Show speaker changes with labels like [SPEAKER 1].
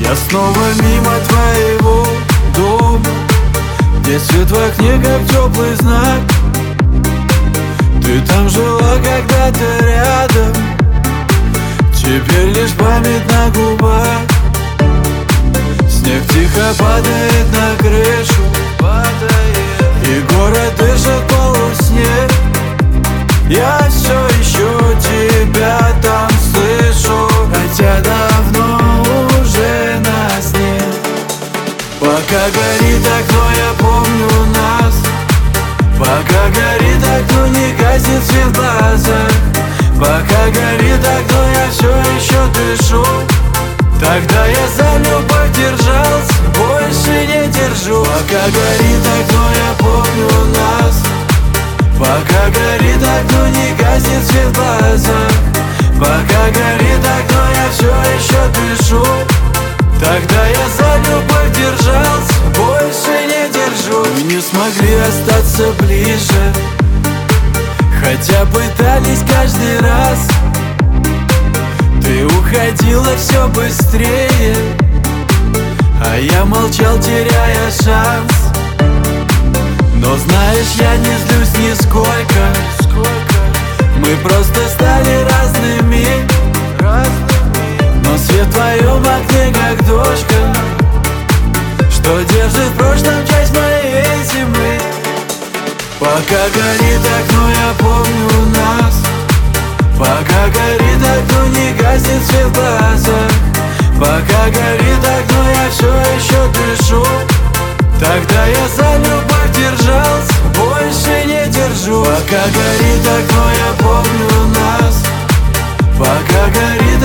[SPEAKER 1] Я снова мимо твоего дома, где свет в окне как теплый знак. Ты там жила когда-то рядом, теперь лишь память на губах. Снег тихо падает на крышу, и город дышит полусне. Я все еще тебя там слышу, хотя давно уже нас нет. Пока горит окно, я помню нас. Пока горит окно, не гаснет свет в глазах. Пока горит окно, я все еще дышу. Тогда я за любовь держался, больше не держу. Пока горит окно, я помню нас. Пока горит окно, не гаснет свет в глазах. Пока горит окно, я все еще дышу. Тогда я за любовь держался, больше не держу. Мы не смогли остаться ближе, хотя пытались каждый раз. Ты уходила все быстрее, а я молчал, теряя шанс. Но знаешь, я не злюсь нисколько. Мы просто стали разными, но свет в твоем окне как дождь, что держит в прошлом часть моей зимы. Пока горит окно, я помню нас. Пока горит окно, не гаснет свет в глазах. Пока горит окно, я все еще дышу. Тогда я за любовь держался, больше не держу. Пока горит окно, я помню нас. Пока горит